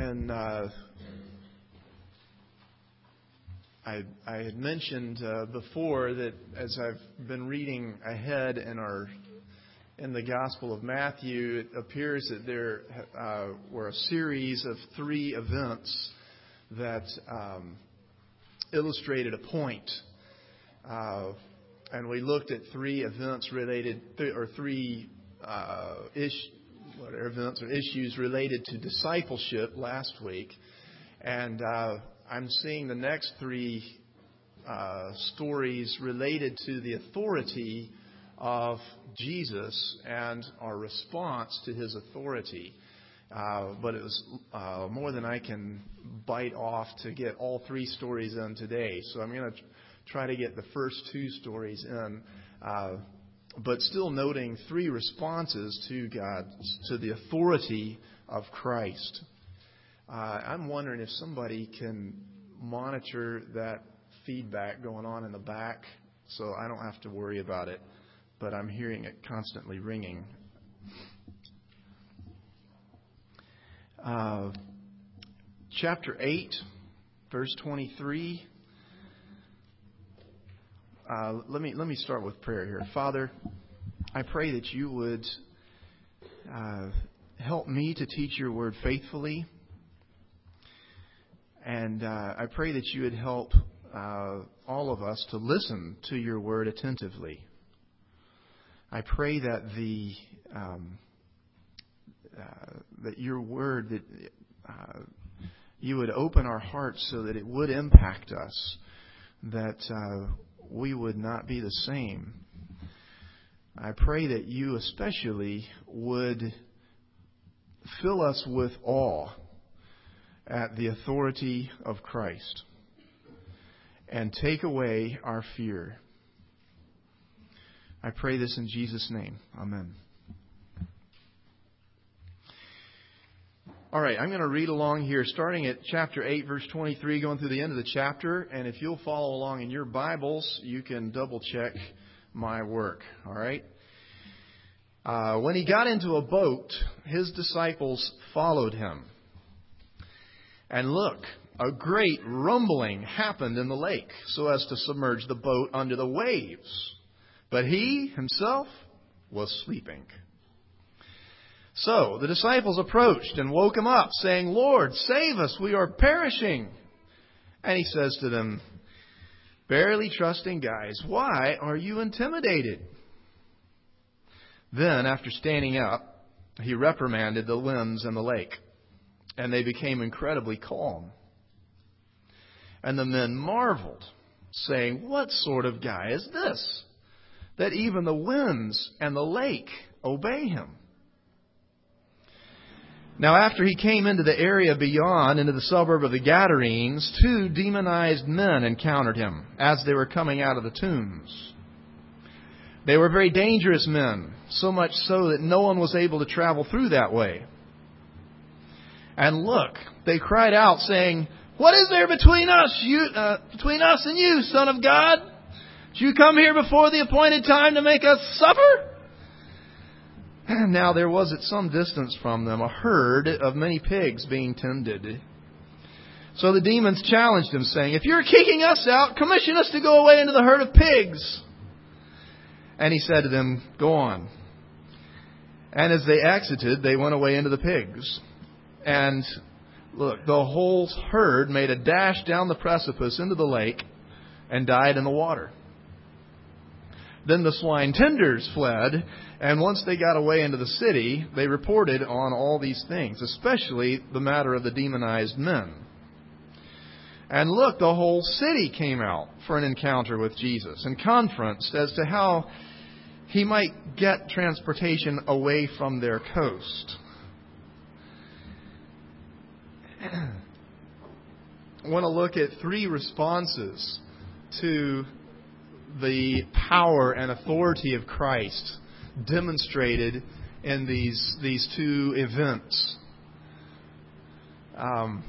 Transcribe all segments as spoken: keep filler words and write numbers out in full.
when uh, I, I had mentioned uh, before that as I've been reading ahead in our in the Gospel of Matthew, it appears that there uh, were a series of three events that um, illustrated a point. Uh, and we looked at three events related, th- or three uh, ish, whatever events or issues related to discipleship last week. And uh, I'm seeing the next three uh, stories related to the authority of Jesus and our response to His authority. Uh, but it was uh, more than I can bite off to get all three stories in today. So I'm going to try to get the first two stories in, uh, but still noting three responses to God, to the authority of Christ. Uh, I'm wondering if somebody can monitor that feedback going on in the back so I don't have to worry about it, but I'm hearing it constantly ringing. Uh, chapter eight, verse twenty-three. Uh, let me let me start with prayer here. Father, I pray that you would uh, help me to teach your word faithfully. And uh, I pray that you would help uh, all of us to listen to your word attentively. I pray that the um, uh, that your word, that uh, you would open our hearts so that it would impact us, that uh, we would not be the same. I pray that you especially would fill us with awe at the authority of Christ and take away our fear. I pray this in Jesus' name. Amen. All right, I'm going to read along here, starting at chapter eight, verse twenty-three, going through the end of the chapter. And if you'll follow along in your Bibles, you can double-check my work. All right? Uh, when he got into a boat, his disciples followed him. And look, a great rumbling happened in the lake, so as to submerge the boat under the waves. But he himself was sleeping. So the disciples approached and woke him up, saying, "Lord, save us, we are perishing." And he says to them, "Barely trusting guys, why are you intimidated?" Then, after standing up, he reprimanded the winds and the lake, and they became incredibly calm. And the men marveled, saying, "What sort of guy is this, that even the winds and the lake obey him?" Now, after he came into the area beyond, into the suburb of the Gadarenes, two demonized men encountered him as they were coming out of the tombs. They were very dangerous men, so much so that no one was able to travel through that way. And look, they cried out, saying, "What is there between us, you, uh, between us and you, Son of God? Did you come here before the appointed time to make us suffer?" And now there was at some distance from them a herd of many pigs being tended. So the demons challenged him, saying, "If you're kicking us out, commission us to go away into the herd of pigs." And he said to them, "Go on." And as they exited, they went away into the pigs. And look, the whole herd made a dash down the precipice into the lake and died in the water. Then the swine tenders fled, and once they got away into the city, they reported on all these things, especially the matter of the demonized men. And look, the whole city came out for an encounter with Jesus and conferenced as to how he might get transportation away from their coast. I want to look at three responses to the power and authority of Christ demonstrated in these these two events. Um,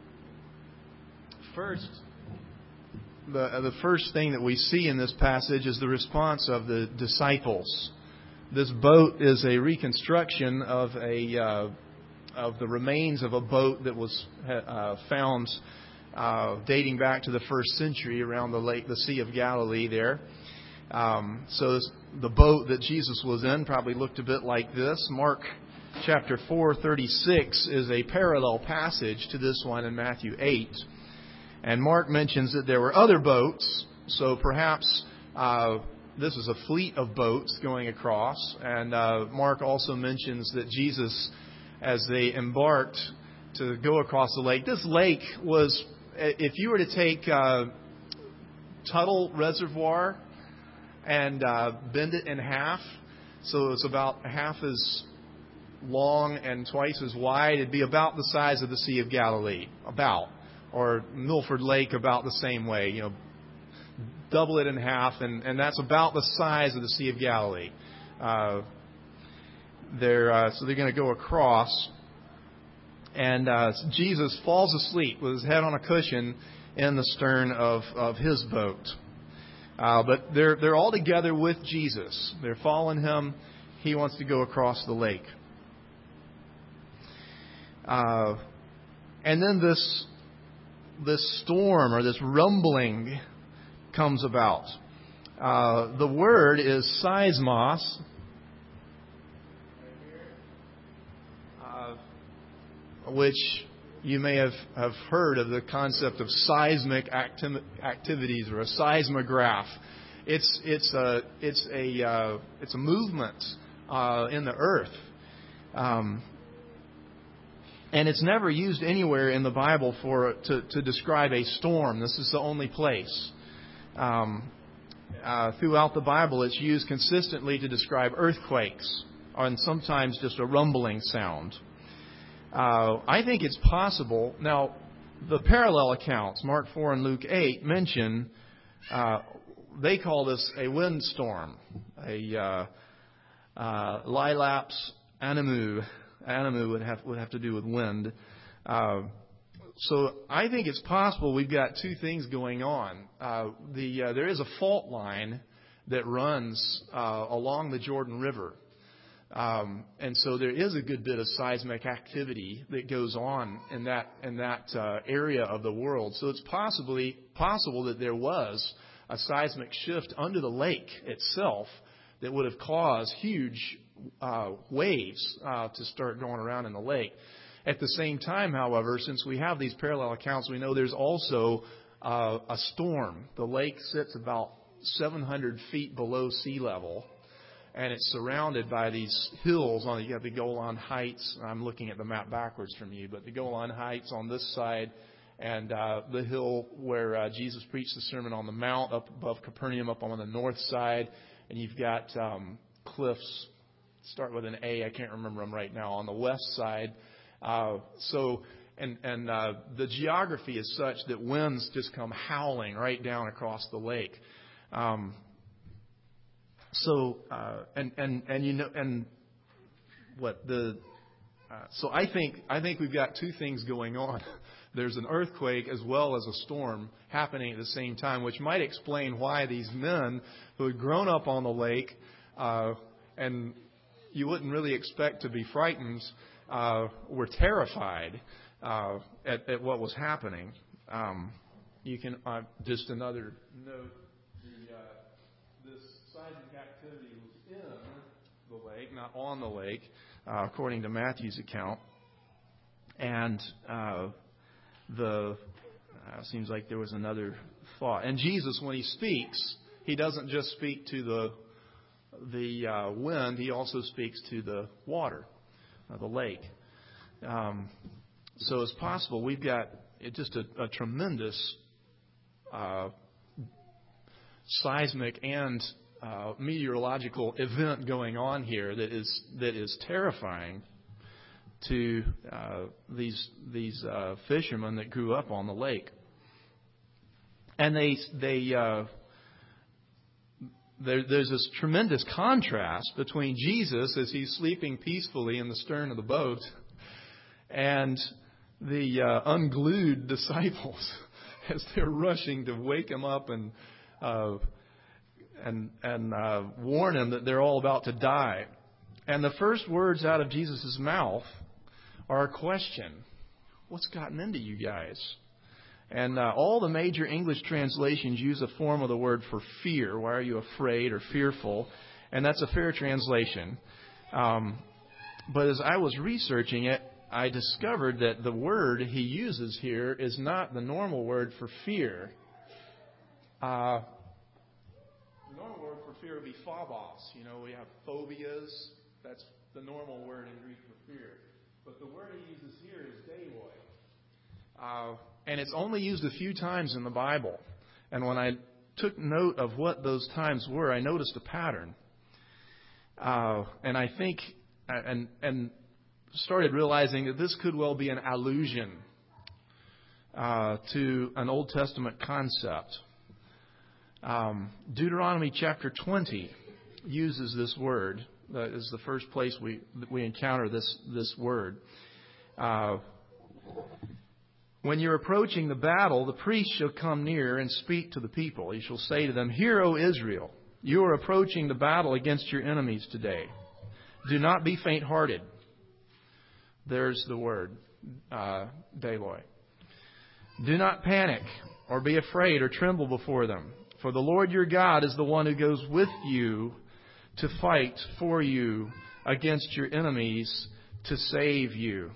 first, the the first thing that we see in this passage is the response of the disciples. This boat is a reconstruction of a uh, of the remains of a boat that was uh, found uh, dating back to the first century around the lake, the Sea of Galilee there. Um, so the boat that Jesus was in probably looked a bit like this. Mark chapter four thirty-six is a parallel passage to this one in Matthew eight. And Mark mentions that there were other boats, so perhaps uh, this is a fleet of boats going across. And uh, Mark also mentions that Jesus, as they embarked to go across the lake, this lake was, if you were to take uh, Tuttle Reservoir and uh, bend it in half, so it's about half as long and twice as wide, it'd be about the size of the Sea of Galilee, about. Or Milford Lake about the same way, you know, double it in half, and, and that's about the size of the Sea of Galilee. Uh, they're, uh, so they're going to go across, and uh, Jesus falls asleep with his head on a cushion in the stern of, of his boat. Uh, but they're they're all together with Jesus. They're following him. He wants to go across the lake. Uh, and then this this storm or this rumbling comes about. Uh, the word is seismos, uh, which you may have, have heard of the concept of seismic acti- activities or a seismograph. It's it's a it's a uh, it's a movement uh, in the earth. Um, And it's never used anywhere in the Bible for to, to describe a storm. This is the only place. Um, uh, throughout the Bible, it's used consistently to describe earthquakes, and sometimes just a rumbling sound. Uh, I think it's possible. Now, the parallel accounts, Mark four and Luke eight, mention uh, they call this a windstorm, a uh, uh, Lilaps animu. Animu would have would have to do with wind. Uh, so I think it's possible we've got two things going on. Uh, the uh, there is a fault line that runs uh, along the Jordan River, um, and so there is a good bit of seismic activity that goes on in that in that uh, area of the world. So it's possibly possible that there was a seismic shift under the lake itself that would have caused huge Uh, waves uh, to start going around in the lake. At the same time, however, since we have these parallel accounts, we know there's also uh, a storm. The lake sits about seven hundred feet below sea level, and it's surrounded by these hills. On you have the Golan Heights. I'm looking at the map backwards from you, but the Golan Heights on this side, and uh, the hill where uh, Jesus preached the Sermon on the Mount up above Capernaum, up on the north side, and you've got um, cliffs. Start with an A. I can't remember them right now. On the west side, uh, so and and uh, the geography is such that winds just come howling right down across the lake. Um, so uh, and and and you know and what the uh, so I think I think we've got two things going on. There's an earthquake as well as a storm happening at the same time, which might explain why these men who had grown up on the lake uh, and you wouldn't really expect to be frightened, uh, were terrified uh, at, at what was happening. Um, you can uh, just another note: the, uh, this seismic activity was in the lake, not on the lake, uh, according to Matthew's account. And uh, the uh, seems like there was another thought. And Jesus, when he speaks, he doesn't just speak to the the uh, wind, he also speaks to the water, uh, the lake. Um, so it's possible we've got it just a, a tremendous uh, seismic and uh, meteorological event going on here that is that is terrifying to uh, these these uh, fishermen that grew up on the lake, and they they. Uh, There, there's this tremendous contrast between Jesus as he's sleeping peacefully in the stern of the boat and the uh, unglued disciples as they're rushing to wake him up and uh, and and uh, warn him that they're all about to die. And the first words out of Jesus' mouth or a question. What's gotten into you guys? And uh, all the major English translations use a form of the word for fear. Why are you afraid or fearful? And that's a fair translation. Um, but as I was researching it, I discovered that the word he uses here is not the normal word for fear. Uh, the normal word for fear would be phobos. You know, we have phobias. That's the normal word in Greek for fear. But the word he uses here is deiloi. Uh, and it's only used a few times in the Bible. And when I took note of what those times were, I noticed a pattern. Uh, and I think, and and started realizing that this could well be an allusion uh, to an Old Testament concept. Um, Deuteronomy chapter twenty uses this word. That is the first place we we encounter this this word. Uh, When you're approaching the battle, the priest shall come near and speak to the people. He shall say to them, "Hear, O Israel, you are approaching the battle against your enemies today. Do not be faint-hearted." There's the word, uh, deiloi. "Do not panic or be afraid or tremble before them. For the Lord your God is the one who goes with you to fight for you against your enemies to save you."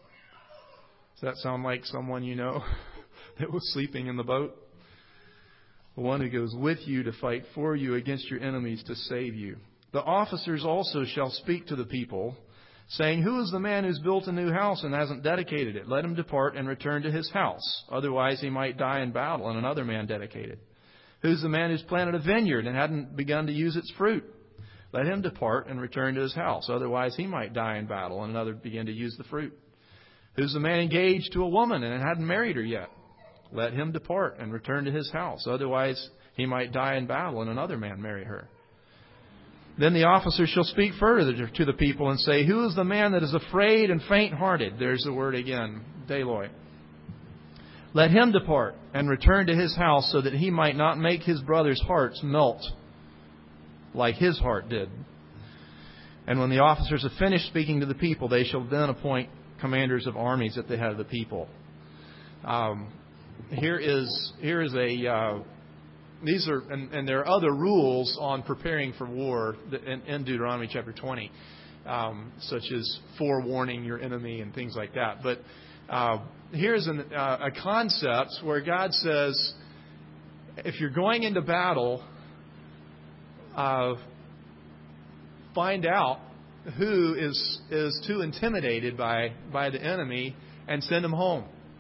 Does that sound like someone you know that was sleeping in the boat? The one who goes with you to fight for you against your enemies to save you. "The officers also shall speak to the people, saying, 'Who is the man who's built a new house and hasn't dedicated it? Let him depart and return to his house. Otherwise he might die in battle and another man dedicate it. Who's the man who's planted a vineyard and hadn't begun to use its fruit? Let him depart and return to his house. Otherwise he might die in battle and another begin to use the fruit. Who's the man engaged to a woman and hadn't married her yet? Let him depart and return to his house. Otherwise he might die in battle and another man marry her.' Then the officer shall speak further to the people and say, 'Who is the man that is afraid and faint-hearted?'" There's the word again, deiloi. "Let him depart and return to his house so that he might not make his brothers' hearts melt like his heart did. And when the officers have finished speaking to the people, they shall then appoint commanders of armies at the head of the people." Um, here is here is a uh, these are and, and there are other rules on preparing for war in, in Deuteronomy chapter twenty, um, such as forewarning your enemy and things like that. But uh, here's an, uh, a concept where God says, if you're going into battle, uh, find out who is is too intimidated by, by the enemy and send them home.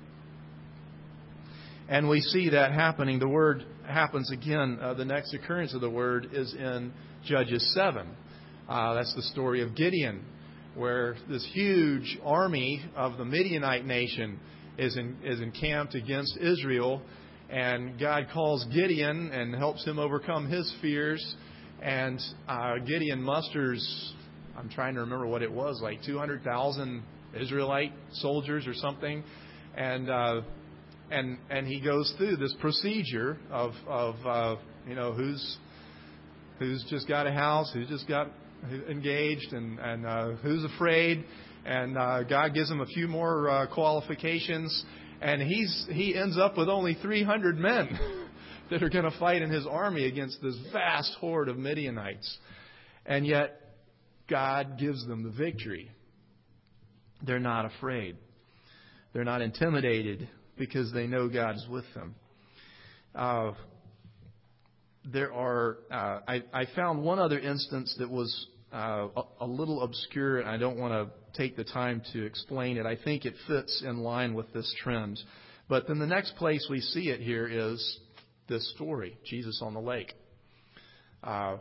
And we see that happening. The word happens again. Uh, the next occurrence of the word is in Judges seven. Uh, that's the story of Gideon, where this huge army of the Midianite nation is in, is encamped against Israel. And God calls Gideon and helps him overcome his fears. And uh, Gideon musters, I'm trying to remember what it was, like two hundred thousand Israelite soldiers or something. And uh, and and he goes through this procedure of, of uh, you know, who's who's just got a house, who's just got engaged, and, and uh, who's afraid. And uh, God gives him a few more uh, qualifications. And he's he ends up with only three hundred men that are going to fight in his army against this vast horde of Midianites. And yet, God gives them the victory. They're not afraid. They're not intimidated because they know God is with them. Uh, there are. Uh, I, I found one other instance that was uh, a, a little obscure, and I don't want to take the time to explain it. I think it fits in line with this trend. But then the next place we see it here is this story, Jesus on the lake. Uh,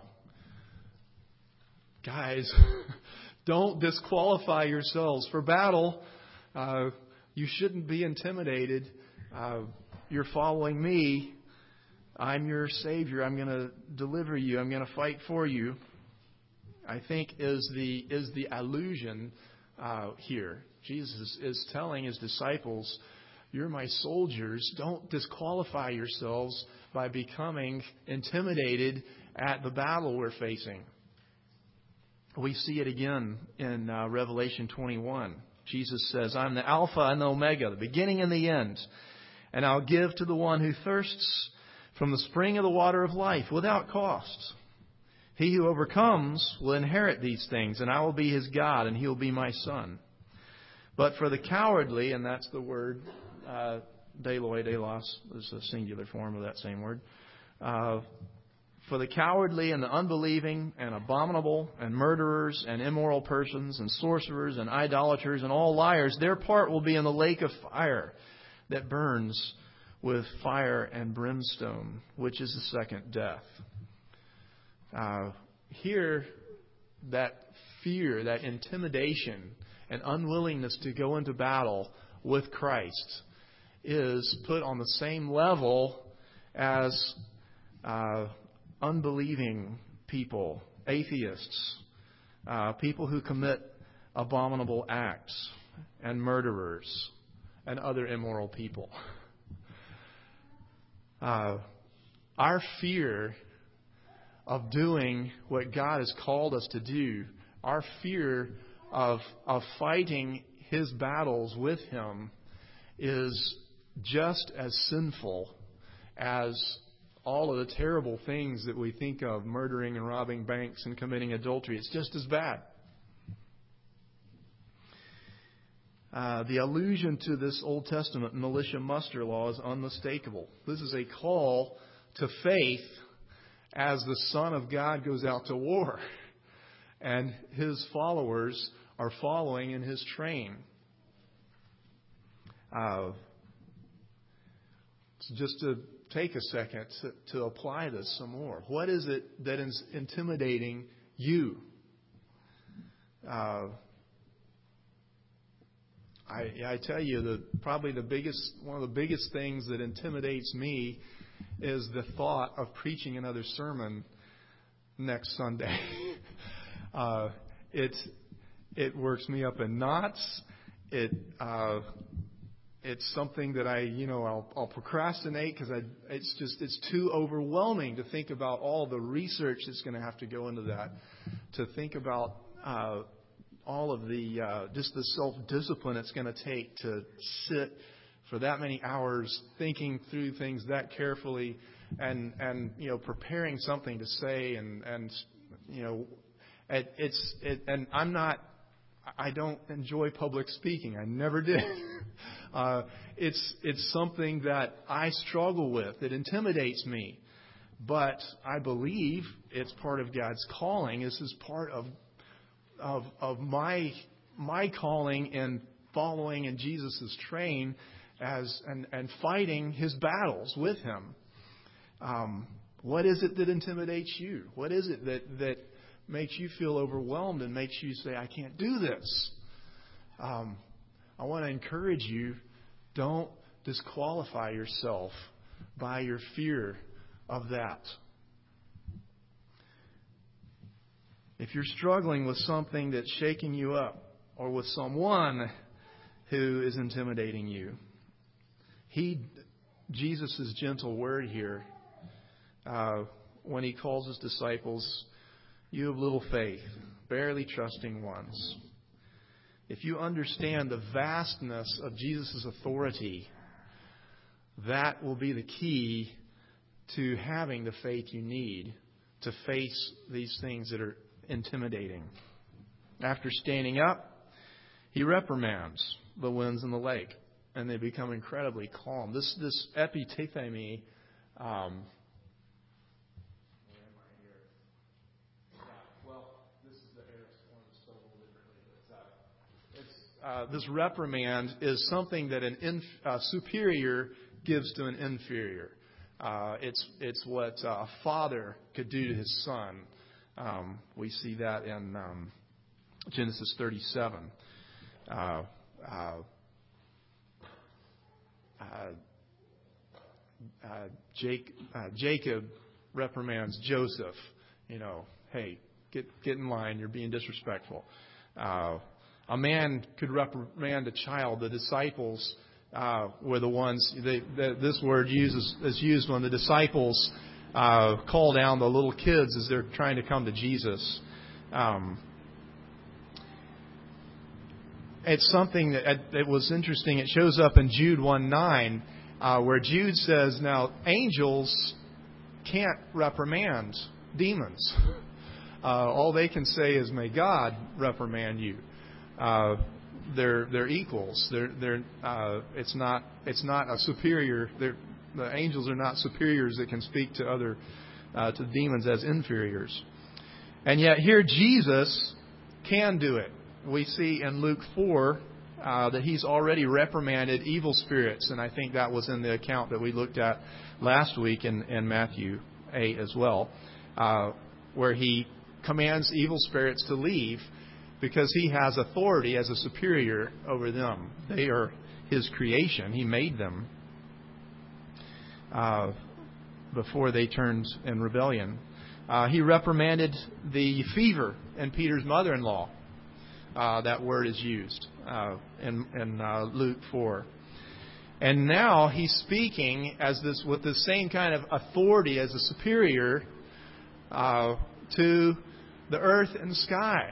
guys, don't disqualify yourselves for battle. Uh, you shouldn't be intimidated. Uh, you're following me. I'm your Savior. I'm going to deliver you. I'm going to fight for you. I think is the is the allusion uh, here. Jesus is telling his disciples, "You're my soldiers. Don't disqualify yourselves by becoming intimidated at the battle we're facing." We see it again in uh, Revelation twenty-one. Jesus says, I'm the Alpha and the Omega, the beginning and the end. And I'll give to the one who thirsts from the spring of the water of life without cost. He who overcomes will inherit these things, and I will be his God, and he will be my son. But for the cowardly, and that's the word, uh, Deiloi, Delos, is a singular form of that same word. Uh, for the cowardly and the unbelieving and abominable and murderers and immoral persons and sorcerers and idolaters and all liars, their part will be in the lake of fire that burns with fire and brimstone, which is the second death. Uh, here, that fear, that intimidation and unwillingness to go into battle with Christ is put on the same level as uh, unbelieving people, atheists, uh, people who commit abominable acts, and murderers, and other immoral people. Uh, our fear of doing what God has called us to do, our fear of of fighting His battles with Him, is just as sinful as all of the terrible things that we think of, murdering and robbing banks and committing adultery. It's just as bad. Uh, the allusion to this Old Testament militia muster law is unmistakable. This is a call to faith as the Son of God goes out to war, and His followers are following in His train. Uh, so just to take a second to, to apply this some more. What is it that is intimidating you? Uh, I, I tell you, the probably the biggest one of the biggest things that intimidates me is the thought of preaching another sermon next Sunday. uh, it it works me up in knots. It uh, it's something that I you know I'll, I'll procrastinate because I it's just it's too overwhelming to think about all the research that's going to have to go into that, to think about uh, all of the uh, just the self-discipline it's going to take to sit for that many hours thinking through things that carefully, and and you know preparing something to say, and and you know it, it's it, and I'm not I don't enjoy public speaking. I never did. uh, it's it's something that I struggle with. It intimidates me, but I believe it's part of God's calling. This is part of of of my my calling in following in Jesus' train as and, and fighting His battles with Him. Um, what is it that intimidates you? What is it that, that makes you feel overwhelmed and makes you say, I can't do this? Um, I want to encourage you, don't disqualify yourself by your fear of that. If you're struggling with something that's shaking you up, or with someone who is intimidating you, He, Jesus' gentle word here, uh, when He calls His disciples, you have little faith, barely trusting ones. If you understand the vastness of Jesus' authority, that will be the key to having the faith you need to face these things that are intimidating. After standing up, He reprimands the winds in the lake, and they become incredibly calm. This this epitethemi, um, well, this is the air one spelled a little differently. It's, uh, this reprimand is something that an inf, uh, superior gives to an inferior. Uh, it's it's what uh, a father could do to his son. Um, we see that in um, Genesis thirty-seven. Uh, uh, Uh, uh, Jake, uh, Jacob reprimands Joseph. You know, hey, get get in line. You're being disrespectful. Uh, a man could reprimand a child. The disciples uh, were the ones. They, the, this word uses is used when the disciples uh, call down the little kids as they're trying to come to Jesus. Um, it's something that it was interesting. It shows up in Jude one nine, uh, where Jude says, now, angels can't reprimand demons. Uh, all they can say is, may God reprimand you. Uh, they're they're equals. They're they're uh, it's not it's not a superior. They're, the angels are not superiors that can speak to other uh, to demons as inferiors. And yet here Jesus can do it. We see in Luke four uh, that He's already reprimanded evil spirits, and I think that was in the account that we looked at last week in, in Matthew eight as well, uh, where He commands evil spirits to leave because He has authority as a superior over them. They are His creation. He made them uh, before they turned in rebellion. Uh, he reprimanded the fever in Peter's mother-in-law. Uh, that word is used uh, in, in uh, Luke four. And now He's speaking as this with the same kind of authority as a superior uh, to the earth and sky.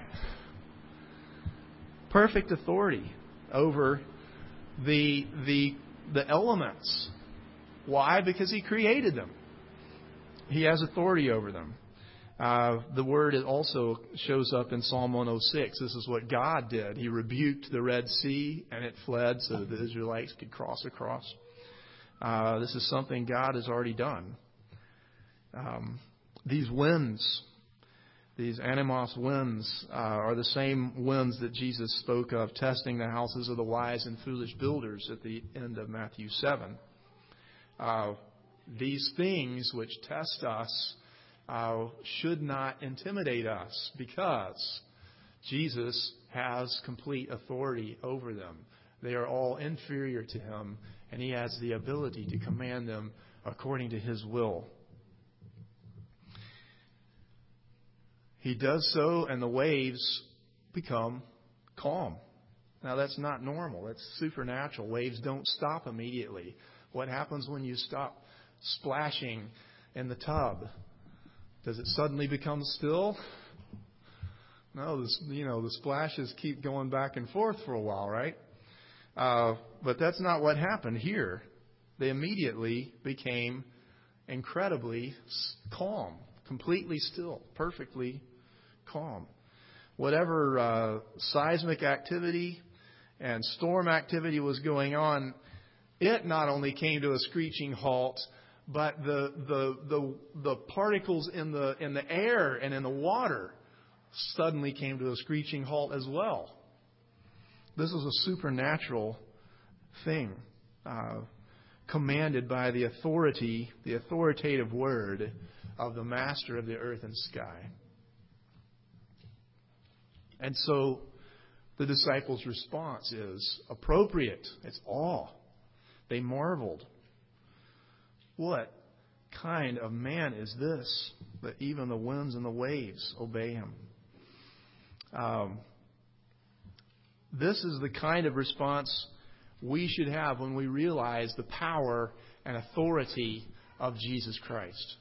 Perfect authority over the the the elements. Why? Because He created them. He has authority over them. Uh, the word also shows up in Psalm one oh six. This is what God did. He rebuked the Red Sea and it fled so that the Israelites could cross across. Uh, this is something God has already done. Um, these winds, these animos winds, uh, are the same winds that Jesus spoke of, testing the houses of the wise and foolish builders at the end of Matthew seven. Uh, these things which test us uh, should not intimidate us because Jesus has complete authority over them. They are all inferior to Him, and He has the ability to command them according to His will. He does so, and the waves become calm. Now, that's not normal. That's supernatural. Waves don't stop immediately. What happens when you stop splashing in the tub? Does it suddenly become still? No, this, you know, the splashes keep going back and forth for a while, right? Uh, but that's not what happened here. They immediately became incredibly calm, completely still, perfectly calm. Whatever uh, seismic activity and storm activity was going on, it not only came to a screeching halt, but the the the, the particles in the in the air and in the water suddenly came to a screeching halt as well. This was a supernatural thing, uh, commanded by the authority, the authoritative word of the Master of the earth and sky. And so the disciples' response is appropriate. It's awe. They marveled. What kind of man is this that even the winds and the waves obey Him? Um, this is the kind of response we should have when we realize the power and authority of Jesus Christ.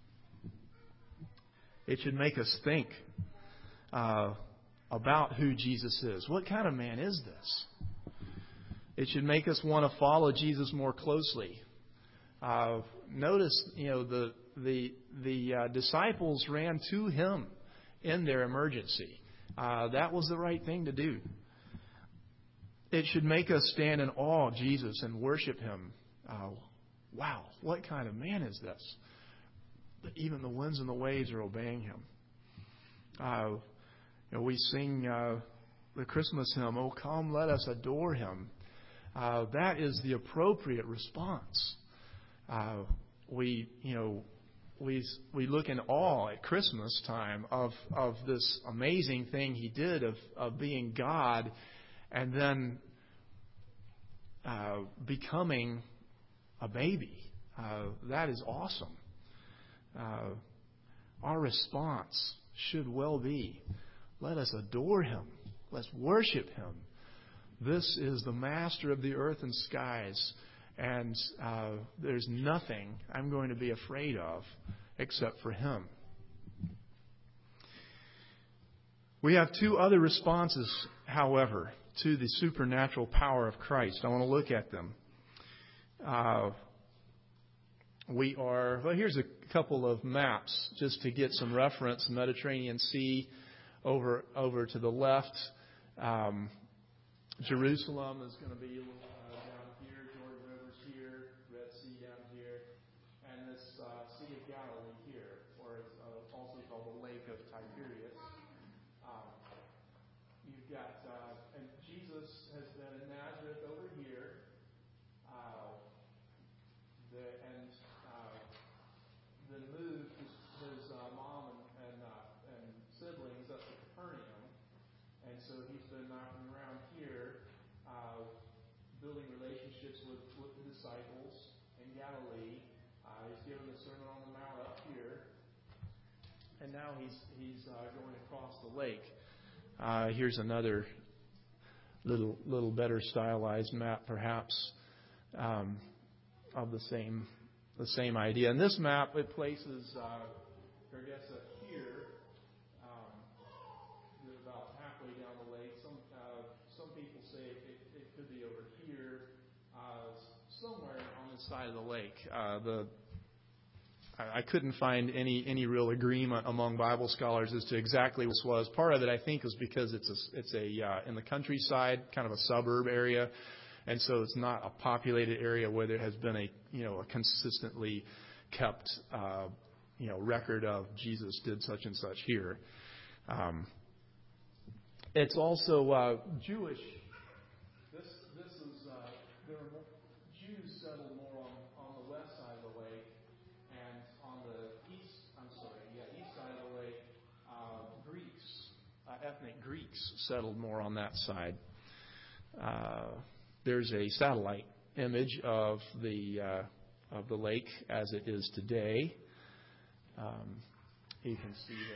It should make us think uh, about who Jesus is. What kind of man is this? It should make us want to follow Jesus more closely. Uh, notice, you know, the the the uh, disciples ran to Him in their emergency. Uh, that was the right thing to do. It should make us stand in awe of Jesus and worship Him. Uh, wow, what kind of man is this? But even the winds and the waves are obeying Him. Uh, you know, we sing uh, the Christmas hymn, "Oh, come, let us adore Him." Uh, that is the appropriate response. Uh, we, you know, we we look in awe at Christmas time of of this amazing thing He did of of being God, and then uh, becoming a baby. Uh, that is awesome. Uh, our response should well be, let us adore Him. Let's worship Him. This is the Master of the earth and skies. And uh, there's nothing I'm going to be afraid of except for Him. We have two other responses, however, to the supernatural power of Christ. I want to look at them. Uh, we are, well, here's a couple of maps just to get some reference. Mediterranean Sea over over to the left. Um, Jerusalem is going to be uh, down here. Jordan River's here. Red Sea down here. And this uh, Sea of Galilee here, or it's uh, also called the Lake of Tiberias. Um, you've got, uh, and Jesus has been in Nazareth over here. Uh, the, and uh, then moved his, his uh, mom and, and, uh, and siblings up to Capernaum. And so he's been knocking around here, uh, building relationships with, with the disciples in Galilee. Uh, he's given the Sermon on the Mount up here. And now he's he's uh, going across the lake. Uh, here's another little little better stylized map, perhaps, um, of the same the same idea. And this map, it places uh, Gergesa here. Um, about halfway down the lake. Some uh, some people say it, it could be over here, uh, somewhere on this side of the lake. Uh, the I, I couldn't find any any real agreement among Bible scholars as to exactly what this was. Part of it, I think, is because it's a it's a uh, in the countryside, kind of a suburb area, and so it's not a populated area where there has been a you know a consistently kept uh, you know record of Jesus did such and such here. Um, It's also uh, Jewish. This this is uh, there were more, Jews settled more on, on the west side of the lake, and on the east. I'm sorry, yeah, east side of the lake, uh, Greeks, uh, ethnic Greeks settled more on that side. Uh, there's a satellite image of the uh, of the lake as it is today. Um, you can see the.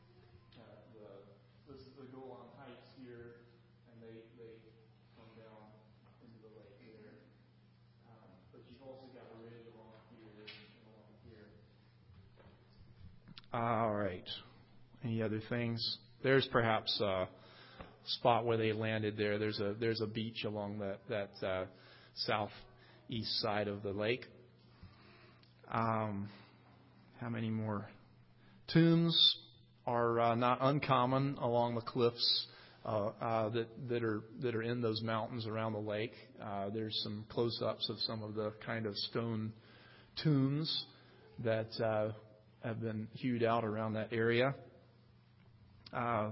This is the Golan Heights here, and they, they come down into the lake there. Um, but you've also got a ridge along here and along here. All right. Any other things? There's perhaps a spot where they landed there. There's a there's a beach along that that uh, southeast side of the lake. Um, how many more? Tombs are uh, not uncommon along the cliffs uh, uh, that that are that are in those mountains around the lake. Uh, there's some close-ups of some of the kind of stone tombs that uh, have been hewed out around that area. Uh,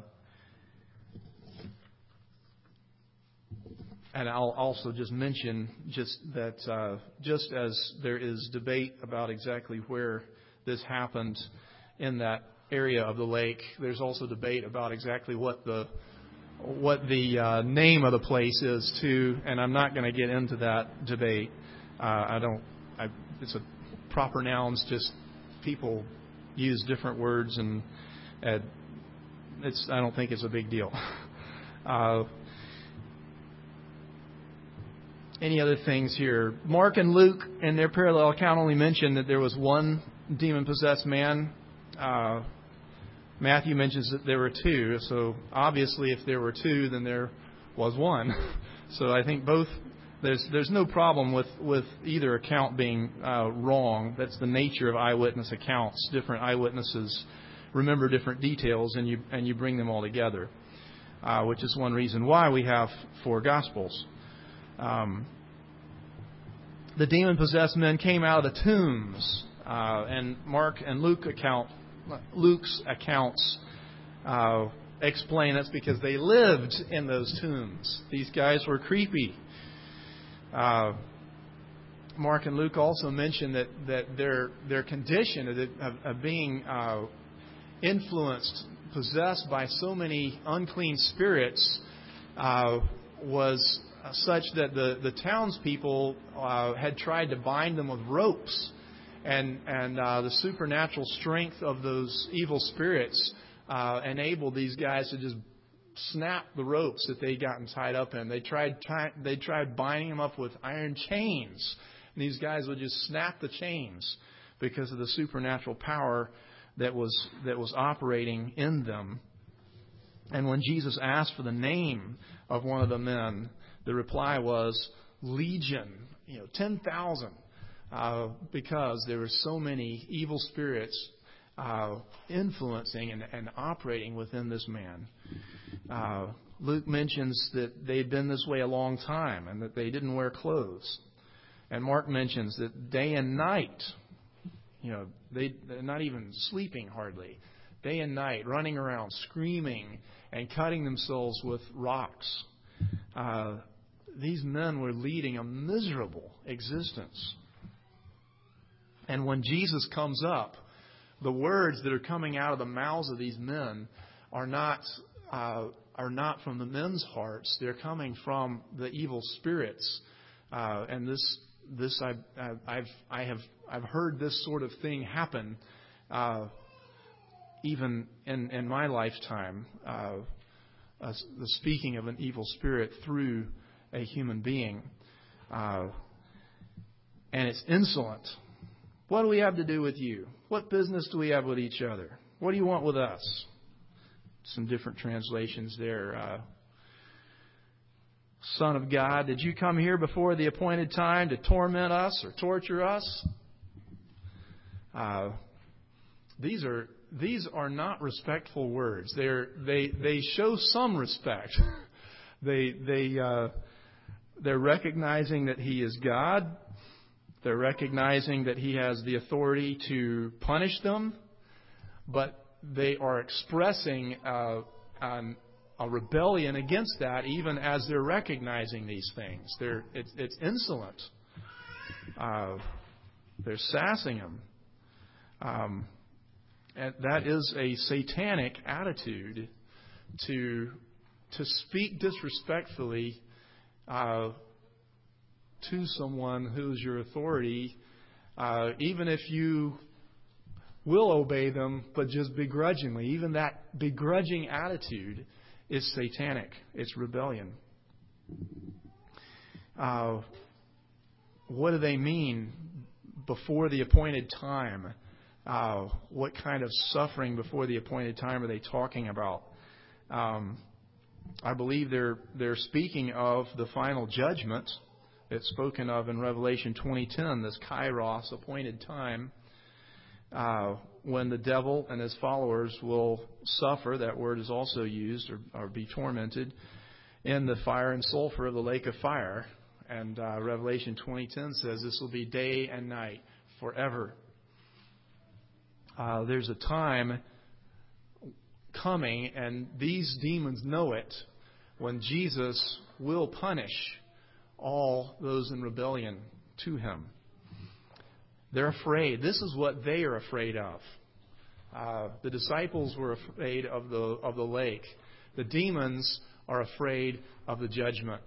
and I'll also just mention just that uh, just as there is debate about exactly where this happened in that area of the lake, there's also debate about exactly what the what the uh, name of the place is too, and I'm not going to get into that debate. Uh, I don't. I, it's a proper nouns. Just people use different words, and uh, it's. I don't think it's a big deal. Uh, any other things here? Mark and Luke, in their parallel account, only mention that there was one demon-possessed man. Uh, Matthew mentions that there were two, so obviously if there were two, then there was one. So I think both, there's there's no problem with, with either account being uh, wrong. That's the nature of eyewitness accounts. Different eyewitnesses remember different details, and you and you bring them all together, uh, which is one reason why we have four Gospels. Um, the demon-possessed men came out of the tombs, uh, and Mark and Luke account Luke's accounts uh, explain that's because they lived in those tombs. These guys were creepy. Uh, Mark and Luke also mention that, that their their condition of, of, of being uh, influenced, possessed by so many unclean spirits uh, was such that the, the townspeople uh, had tried to bind them with ropes. And and uh, the supernatural strength of those evil spirits uh, enabled these guys to just snap the ropes that they'd gotten tied up in. They tried ty- they tried binding them up with iron chains, and these guys would just snap the chains because of the supernatural power that was that was operating in them. And when Jesus asked for the name of one of the men, the reply was Legion, you know, ten thousand, uh, because there were so many evil spirits uh, influencing and, and operating within this man. Uh, Luke mentions that they'd been this way a long time and that they didn't wear clothes. And Mark mentions that day and night, you know, they, they're not even sleeping hardly. Day and night, running around, screaming and cutting themselves with rocks. Uh, these men were leading a miserable existence. And when Jesus comes up, the words that are coming out of the mouths of these men are not uh, are not from the men's hearts. They're coming from the evil spirits. Uh, and this this I I've I have I've heard this sort of thing happen uh, even in in my lifetime. Uh, uh, the speaking of an evil spirit through a human being, uh, and it's insolent. What do we have to do with you? What business do we have with each other? What do you want with us? Some different translations there. Uh, Son of God, did you come here before the appointed time to torment us or torture us? Uh, these are these are not respectful words. They're, they they show some respect. they they uh, they're recognizing that He is God. They're recognizing that He has the authority to punish them, but they are expressing uh, um, a rebellion against that, even as they're recognizing these things. They're, it's, it's insolent. Uh, they're sassing Him. Um, and that is a satanic attitude to to speak disrespectfully uh, to someone who's your authority, uh, even if you will obey them, but just begrudgingly. Even that begrudging attitude is satanic. It's rebellion. Uh, what do they mean before the appointed time? Uh, what kind of suffering before the appointed time are they talking about? Um, I believe they're they're speaking of the final judgment that's spoken of in Revelation twenty ten, this kairos, appointed time, uh, when the devil and his followers will suffer. That word is also used, or, or be tormented, in the fire and sulfur of the lake of fire. And uh, Revelation twenty ten says this will be day and night forever. Uh, there's a time coming, and these demons know it, when Jesus will punish all those in rebellion to Him. They're afraid. This is what they are afraid of. Uh, the disciples were afraid of the of the lake. The demons are afraid of the judgment.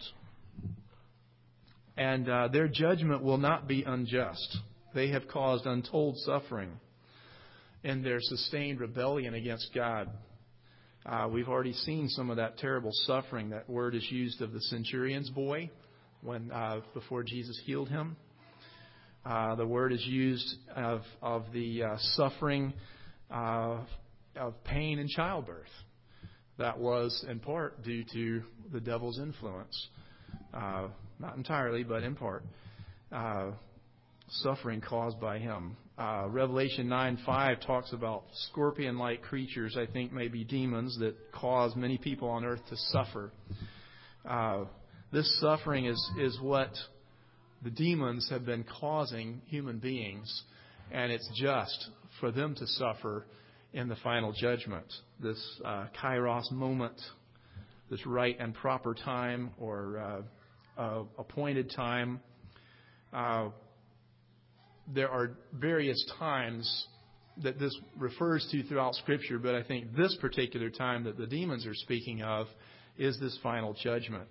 And uh, their judgment will not be unjust. They have caused untold suffering in their sustained rebellion against God. Uh, we've already seen some of that terrible suffering. That word is used of the centurion's boy when uh, before Jesus healed him. Uh, the word is used of of the uh, suffering uh, of pain in childbirth. That was in part due to the devil's influence. Uh, not entirely, but in part. Uh, suffering caused by him. Uh, Revelation nine five talks about scorpion-like creatures, I think maybe demons, that cause many people on earth to suffer. Uh, this suffering is, is what the demons have been causing human beings, and it's just for them to suffer in the final judgment. This uh, kairos moment, this right and proper time, or uh, uh, appointed time. Uh, there are various times that this refers to throughout Scripture, but I think this particular time that the demons are speaking of is this final judgment.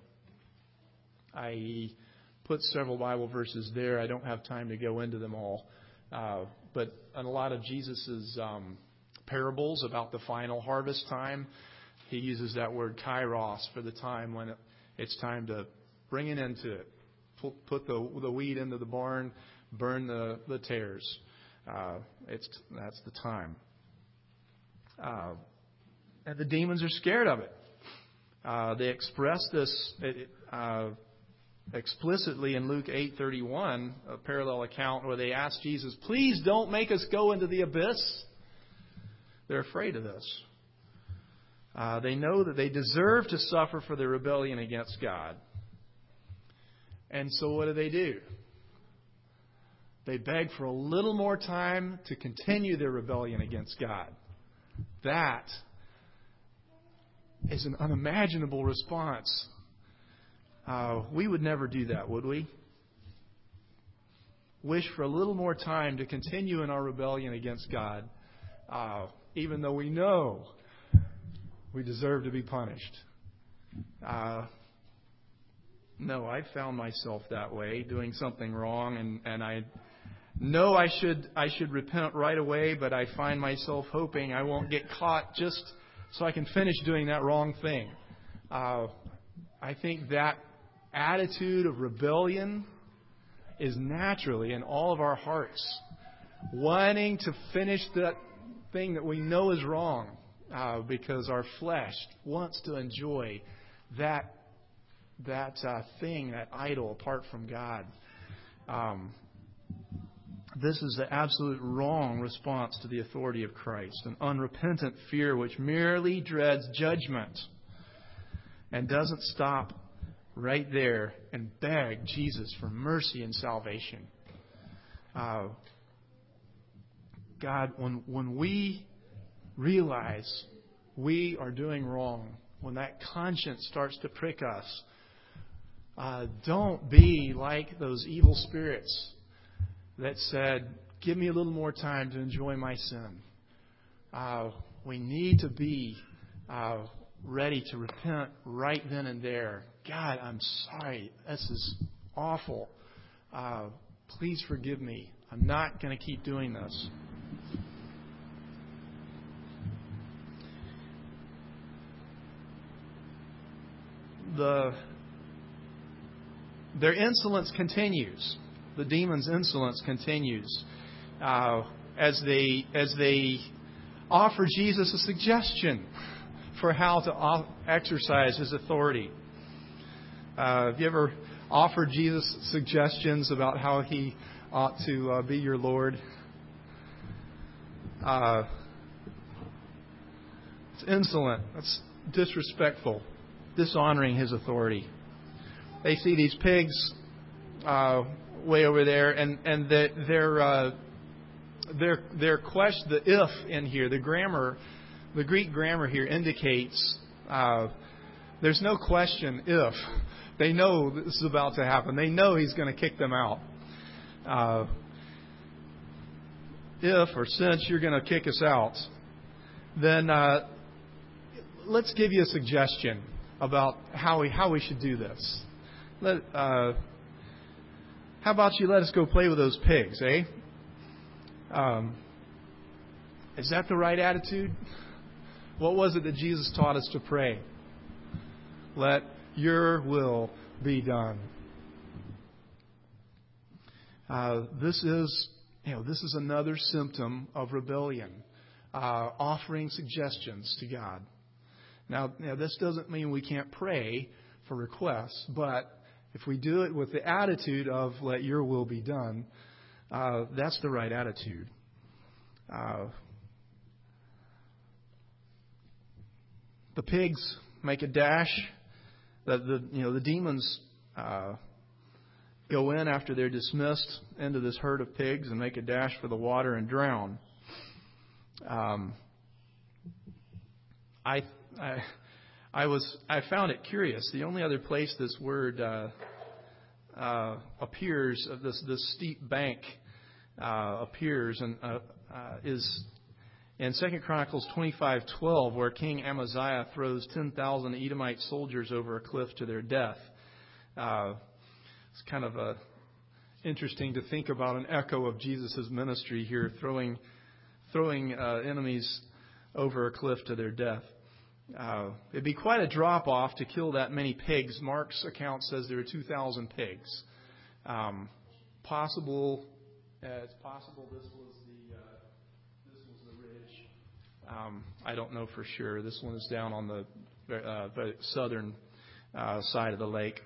I put several Bible verses there. I don't have time to go into them all. Uh, but in a lot of Jesus' um, parables about the final harvest time, He uses that word kairos for the time when it, it's time to bring it into it. Put, put the, the wheat into the barn, burn the, the tares. Uh, it's that's the time. Uh, and the demons are scared of it. Uh, they express this uh, explicitly in Luke eight thirty-one, a parallel account where they ask Jesus, "Please don't make us go into the abyss." They're afraid of this. Uh, they know that they deserve to suffer for their rebellion against God. And so what do they do? They beg for a little more time to continue their rebellion against God. That is an unimaginable response. Uh, we would never do that, would we? Wish for a little more time to continue in our rebellion against God, uh, even though we know we deserve to be punished. Uh, no, I found myself that way, doing something wrong, and, and I know I should I should repent right away, but I find myself hoping I won't get caught just so I can finish doing that wrong thing. Uh, I think that attitude of rebellion is naturally in all of our hearts, wanting to finish that thing that we know is wrong, uh, because our flesh wants to enjoy that that uh, thing, that idol apart from God. Um, this is the absolute wrong response to the authority of Christ, an unrepentant fear which merely dreads judgment and doesn't stop right there and beg Jesus for mercy and salvation. Uh, God, when when we realize we are doing wrong, when that conscience starts to prick us, uh, don't be like those evil spirits that said, "Give me a little more time to enjoy my sin." Uh, we need to be uh, ready to repent right then and there. God, I'm sorry. This is awful. Uh, please forgive me. I'm not going to keep doing this. The their insolence continues. The demon's insolence continues uh, as they as they offer Jesus a suggestion for how to off- exercise His authority. Uh, have you ever offered Jesus suggestions about how He ought to uh, be your Lord? Uh, it's insolent. It's disrespectful, dishonoring His authority. They see these pigs uh, way over there, and and the, their uh, their their question, the if in here, the grammar, the Greek grammar here indicates uh, there's no question if. They know this is about to happen. They know He's going to kick them out. Uh, if or since you're going to kick us out, then uh, let's give you a suggestion about how we how we should do this. Let, uh, how about you let us go play with those pigs, eh? Um, is that the right attitude? What was it that Jesus taught us to pray? Let your will be done. Uh, this is, you know, this is another symptom of rebellion. Uh, offering suggestions to God. Now, now, this doesn't mean we can't pray for requests, but if we do it with the attitude of "Let your will be done," uh, that's the right attitude. Uh, the pigs make a dash. The, the you know the demons uh, go in after they're dismissed into this herd of pigs and make a dash for the water and drown. Um, I, I I was I found it curious. The only other place this word uh, uh, appears, of this this steep bank uh, appears, and uh, uh, is in Second Chronicles twenty-five twelve, where King Amaziah throws ten thousand Edomite soldiers over a cliff to their death. Uh, it's kind of a interesting to think about an echo of Jesus' ministry here, throwing throwing uh, enemies over a cliff to their death. Uh, it'd be quite a drop-off to kill that many pigs. Mark's account says there were two thousand pigs. Um, possible, uh, it's possible this was the uh, this was the ridge. Um, I don't know for sure. This one is down on the uh, the southern uh, side of the lake.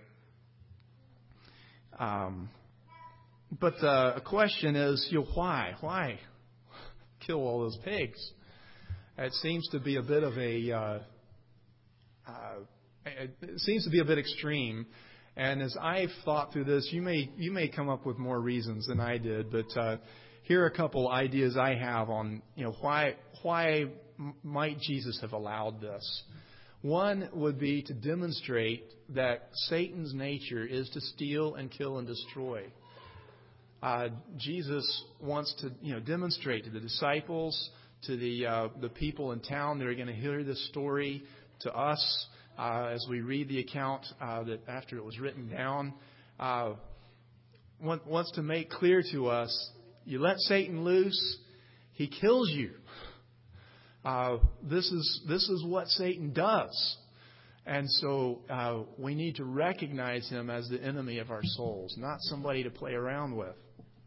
Um, but uh, a question is, you know, why? Why kill all those pigs? It seems to be a bit of a, uh, uh, it seems to be a bit extreme. And as I've thought through this, you may you may come up with more reasons than I did. But uh, here are a couple ideas I have on, you know, why why might Jesus have allowed this. One would be to demonstrate that Satan's nature is to steal and kill and destroy. Uh, Jesus wants to, you know, demonstrate to the disciples, to the uh, the people in town that are going to hear this story, to us uh, as we read the account uh, that after it was written down, uh, wants to make clear to us: you let Satan loose, he kills you. Uh, this is this is what Satan does. And so uh, we need to recognize him as the enemy of our souls, not somebody to play around with.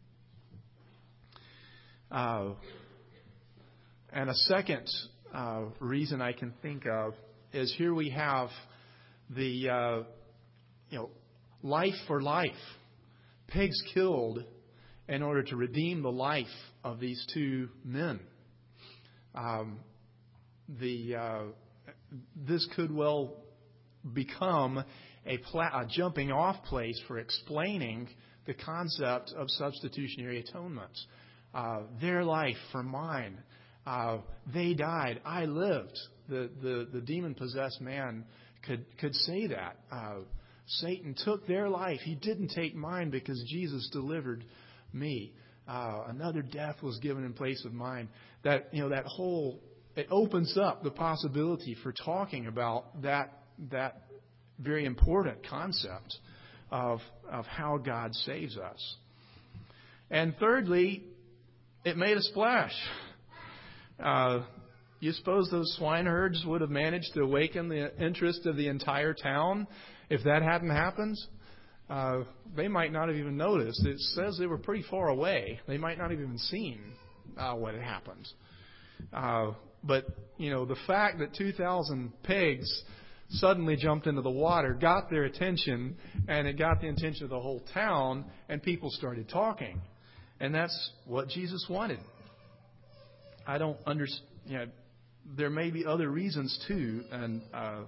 Uh, and a second uh, reason I can think of is here we have the uh, you know life for life, pigs killed in order to redeem the life of these two men. Um, the uh, this could well become a, pla- a jumping off place for explaining the concept of substitutionary atonement. Uh, their life for mine. Uh, they died. I lived. The the, the demon-possessed man could could say that. Uh, Satan took their life. He didn't take mine because Jesus delivered me. Uh, another death was given in place of mine. That you know that whole it opens up the possibility for talking about that that very important concept of of how God saves us. And thirdly, it made a splash. Uh, you suppose those swineherds would have managed to awaken the interest of the entire town if that hadn't happened? Uh, they might not have even noticed. It says they were pretty far away. They might not have even seen uh, what had happened. Uh, but, you know, the fact that two thousand pigs suddenly jumped into the water got their attention, and it got the attention of the whole town, and people started talking. And that's what Jesus wanted. I don't understand. You know, there may be other reasons too, and uh,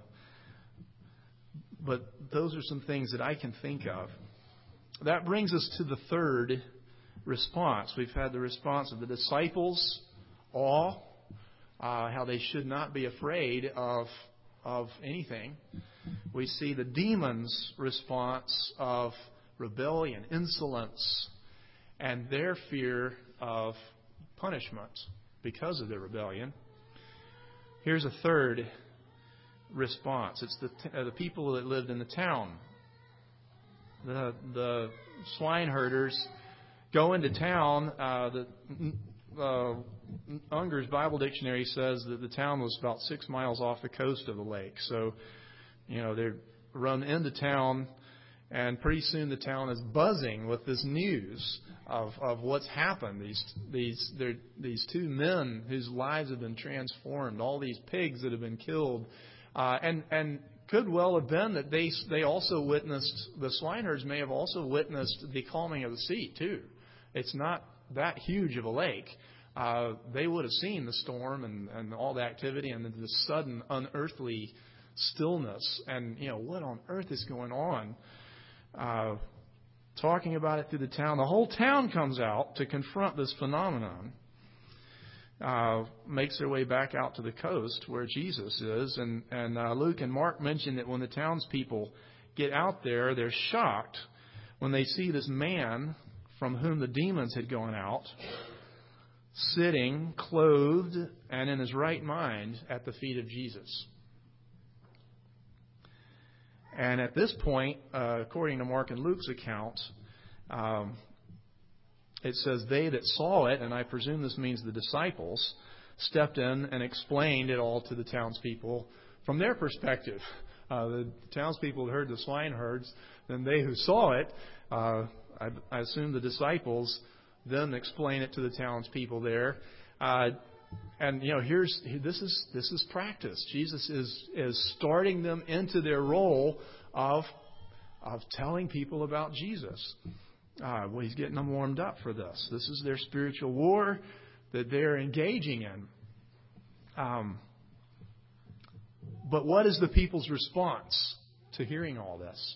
but those are some things that I can think of. That brings us to the third response. We've had the response of the disciples, awe, uh, how they should not be afraid of of anything. We see the demons' response of rebellion, insolence, and their fear of punishment because of their rebellion. Here's a third response. It's the t- uh, the people that lived in the town. The the swineherders go into town. Uh, the uh, Unger's Bible Dictionary says that the town was about six miles off the coast of the lake. So, you know, they run into town, and pretty soon the town is buzzing with this news of, of what's happened. These these these two men whose lives have been transformed, all these pigs that have been killed, uh, and and could well have been that they they also witnessed, the swineherds may have also witnessed the calming of the sea too. It's not that huge of a lake. Uh, they would have seen the storm and, and all the activity and the sudden unearthly stillness, and you know what on earth is going on. Uh, talking about it through the town. The whole town comes out to confront this phenomenon. Uh, makes their way back out to the coast where Jesus is. And, and uh, Luke and Mark mention that when the townspeople get out there, they're shocked when they see this man from whom the demons had gone out, sitting, clothed, and in his right mind at the feet of Jesus. And at this point, uh, according to Mark and Luke's account, um, it says they that saw it, and I presume this means the disciples, stepped in and explained it all to the townspeople from their perspective. Uh, the townspeople had heard the swineherds, then they who saw it, uh, I, I assume the disciples, then explain it to the townspeople there. Uh, and you know, here's this is this is practice. Jesus is is starting them into their role of of telling people about Jesus. Uh, well, he's getting them warmed up for this. This is their spiritual war that they're engaging in. Um, but what is the people's response to hearing all this?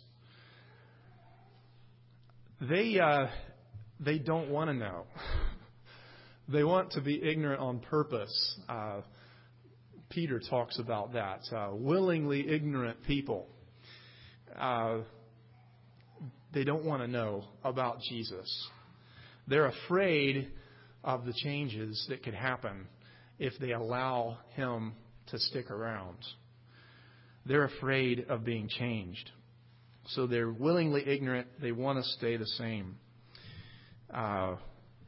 They uh, they don't want to know. They want to be ignorant on purpose. Uh, Peter talks about that. Uh, willingly ignorant people. Uh, they don't want to know about Jesus. They're afraid of the changes that could happen if they allow Him to stick around. They're afraid of being changed. So they're willingly ignorant. They want to stay the same. Uh,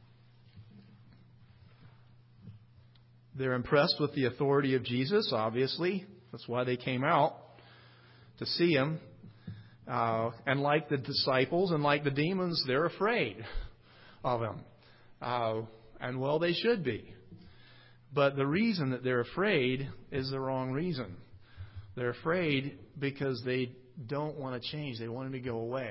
they're impressed with the authority of Jesus, obviously. That's why they came out, to see Him. Uh, and like the disciples and like the demons, they're afraid of Him. Uh, and well, they should be. But the reason that they're afraid is the wrong reason. They're afraid because they don't want to change. They want Him to go away.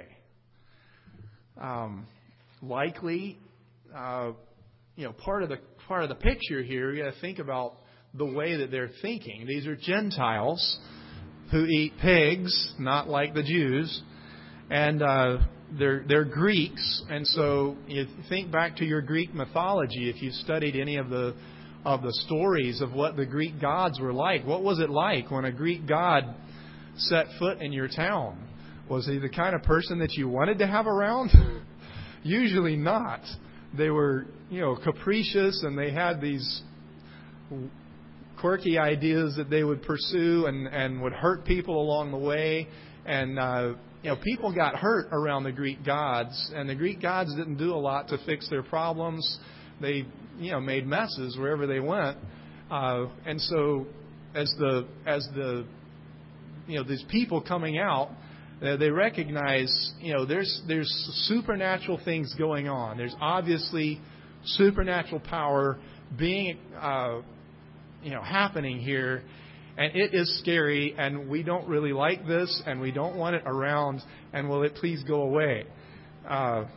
Um, likely, uh, you know, part of the part of the picture here, you got to think about the way that they're thinking. These are Gentiles who eat pigs, not like the Jews, and uh, they're they're Greeks. And so, you think back to your Greek mythology. If you studied any of the of the stories of what the Greek gods were like, what was it like when a Greek god set foot in your town? Was he the kind of person that you wanted to have around? Usually not. They were, you know, capricious, and they had these quirky ideas that they would pursue and, and would hurt people along the way. And, uh, you know, people got hurt around the Greek gods, and the Greek gods didn't do a lot to fix their problems. They, you know, made messes wherever they went. Uh, and so as the, as the, you know, these people coming out, uh, they recognize, you know, there's, there's supernatural things going on. There's obviously supernatural power being, uh, you know, happening here, and it is scary, and we don't really like this, and we don't want it around, and will it please go away? Uh,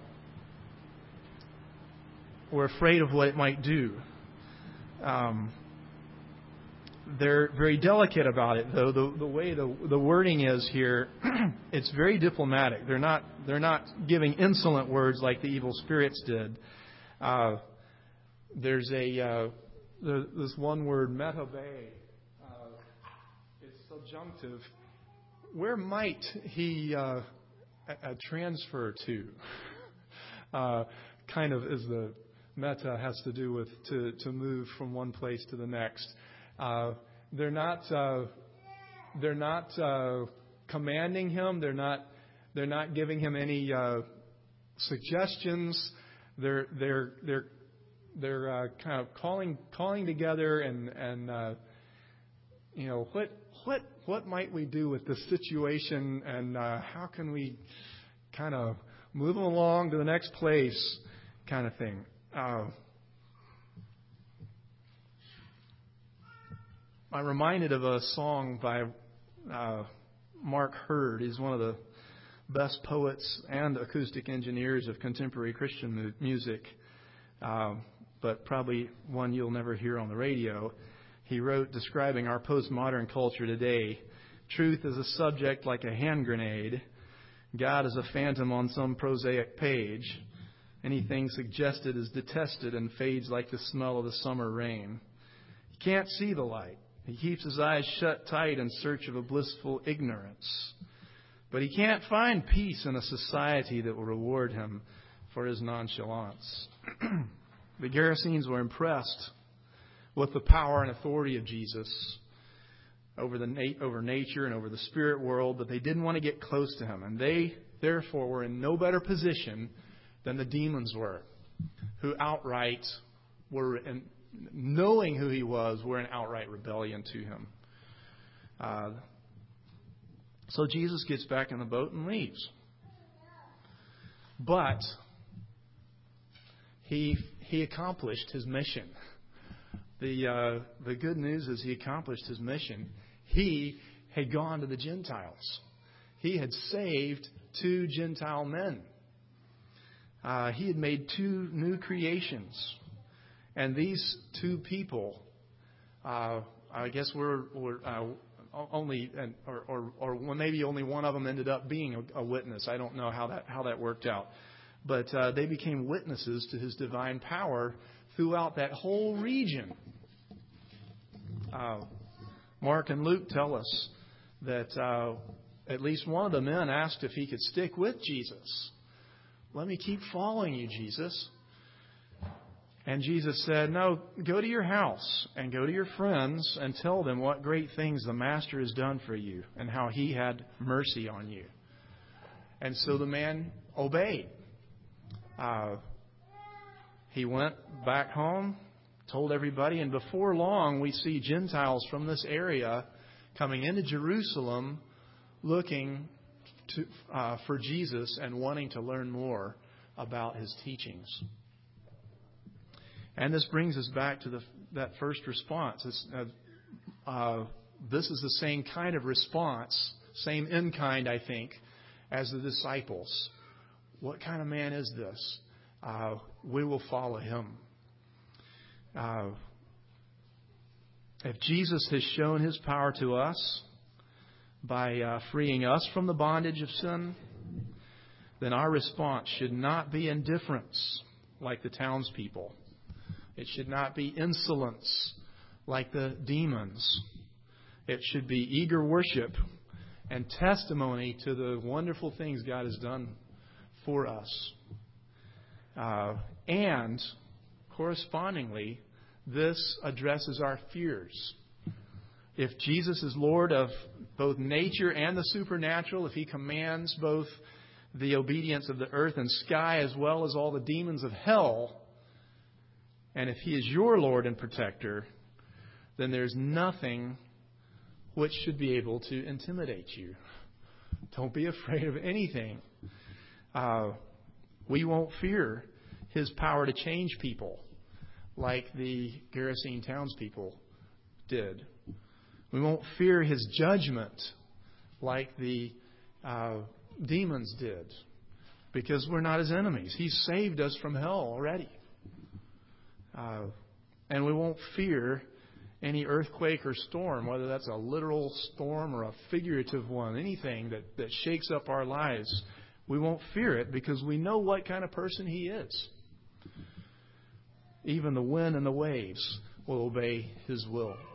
we're afraid of what it might do. Um, they're very delicate about it, though. The, the way the, the wording is here, it's very diplomatic. They're not they're not giving insolent words like the evil spirits did. Uh, there's a uh, There, this one word, metabe, uh, it's subjunctive. Where might he uh, a, a transfer to? Uh, kind of is the meta has to do with to, to move from one place to the next. Uh, they're not uh, they're not uh, commanding him. They're not they're not giving him any uh, suggestions. They're they're they're They're uh, kind of calling calling together and and uh, you know what what what might we do with this situation, and uh, how can we kind of move them along to the next place, kind of thing. Uh, I'm reminded of a song by uh, Mark Hurd. He's one of the best poets and acoustic engineers of contemporary Christian mu- music. Uh, but probably one you'll never hear on the radio. He wrote describing our postmodern culture today: truth is a subject like a hand grenade. God is a phantom on some prosaic page. Anything suggested is detested and fades like the smell of the summer rain. He can't see the light. He keeps his eyes shut tight in search of a blissful ignorance. But he can't find peace in a society that will reward him for his nonchalance. The Gerasenes were impressed with the power and authority of Jesus over the na- over nature and over the spirit world, but they didn't want to get close to him. And they, therefore, were in no better position than the demons were, who outright were, in, knowing who he was, were in outright rebellion to him. Uh, so Jesus gets back in the boat and leaves. But he he accomplished his mission. the uh, the good news is he accomplished his mission. He had gone to the Gentiles. He had saved two Gentile men. Uh, he had made two new creations. And these two people, uh, I guess were, were uh, only, or, or, or maybe only one of them ended up being a, a witness. I don't know how that how that worked out. But uh, they became witnesses to His divine power throughout that whole region. Uh, Mark and Luke tell us that uh, at least one of the men asked if he could stick with Jesus. Let me keep following you, Jesus. And Jesus said, no, go to your house and go to your friends and tell them what great things the Master has done for you and how He had mercy on you. And so the man obeyed. Uh, he went back home, told everybody, and before long we see Gentiles from this area coming into Jerusalem looking to, uh, for Jesus and wanting to learn more about His teachings. And this brings us back to the, that first response. Uh, uh, this is the same kind of response, same in kind, I think, as the disciples. What kind of man is this? Uh, we will follow Him. Uh, if Jesus has shown His power to us by uh, freeing us from the bondage of sin, then our response should not be indifference like the townspeople. It should not be insolence like the demons. It should be eager worship and testimony to the wonderful things God has done for us. Uh, and correspondingly, this addresses our fears. If Jesus is Lord of both nature and the supernatural, if He commands both the obedience of the earth and sky as well as all the demons of hell, and if He is your Lord and protector, then there's nothing which should be able to intimidate you. Don't be afraid of anything. Uh, we won't fear His power to change people like the Gerasene townspeople did. We won't fear His judgment like the uh, demons did, because we're not His enemies. He's saved us from hell already. Uh, and we won't fear any earthquake or storm, whether that's a literal storm or a figurative one, anything that, that shakes up our lives. We won't fear it because we know what kind of person He is. Even the wind and the waves will obey His will.